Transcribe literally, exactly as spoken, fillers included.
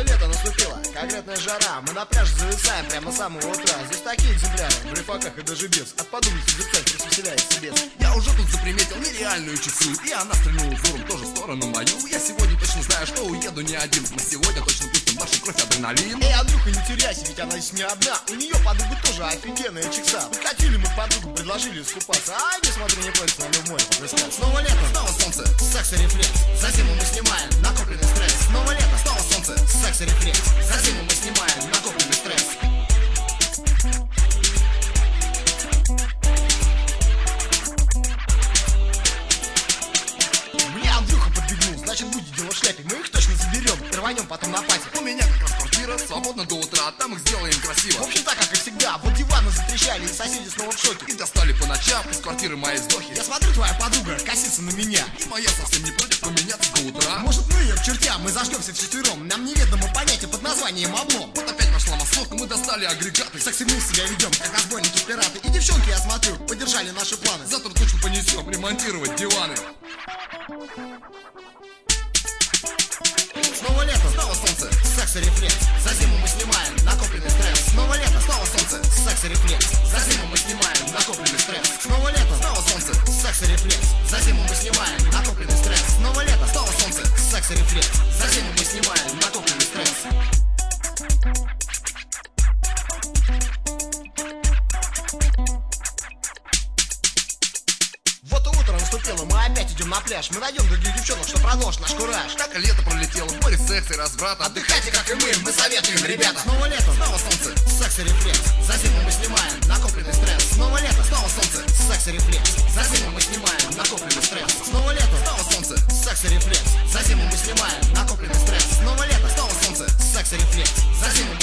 лето наступило, конкретная жара. Мы на пляже зависаем прямо с самого утра. Здесь такие экземпляры, в рифаках и даже без. От подумки зеркаль развеселяется без. Я уже тут заприметил нереальную чексу, и она стрельнула взором тоже в сторону мою. Я сегодня точно знаю, что уеду не один. Мы сегодня точно пустим нашу кровь адреналин. Эй, Андрюха, не теряйся, ведь она здесь не одна. У нее подруга тоже офигенная чекса. Подкатили мы подругу, предложили искупаться. А не смотри, не против, нам в море поплескать. Снова лето, снова солнце, секс и рефлекс. За зиму мы снимаем накопленный стресс. Снова лето, снова солнце, секс и рефлекс. За зиму мы снимаем накопленный стресс. Мне Андрюха подбегнул, значит будет дело в шляпе. Мы их точно заберем и рванем потом на пати. У меня как раз квартира свободна до утра, там их сделаем красиво. В общем так, как и всегда, вот диваны затрещали, и соседи снова в шоке. И достали по ночам из квартиры мои вздохи. Я смотрю, твоя подруга косится на меня, и моя совсем не против поменяться до утра. Может, ну ее к чертям, мы зажгемся вчетвером. Нам неведомо понятие под названием облом. Вот опять пошла массовка, мы достали агрегаты. Секси мы себя ведем, как разбойники-пираты. И девчонки, я смотрю, поддержали наши планы. Завтра точно понесем ремонтировать диваны. Снова лето, снова солнце, секс и рефлекс. За зиму мы снимаем накопленный стресс. Снова лето, снова солнце, секс и рефлекс. За зиму мы снимаем накопленный стресс. Снова лето, снова солнце, секс и рефлекс. За зиму мы снимаем накопленный стресс. Снова лето, снова солнце, секс и рефлекс. За зиму мы снимаем накопленный стресс. Вот и утро наступило, мы опять идем на пляж. Мы найдем других девчонок, что продолжит наш кураж. Так и лето пролетело, в море секса и разврата. Отдыхайте, как и мы, мы советуем, ребята. Снова лето, снова солнце, секс и рефлекс. За зиму мы снимаем накопленный стресс. Снова лето, снова солнце, секс и рефлекс. За зиму мы снимаем накопленный стресс. Снова лето, снова солнце, секс и рефлекс. За зиму мы снимаем накопленный стресс. Снова лето, снова солнце, секс и рефлекс. За зиму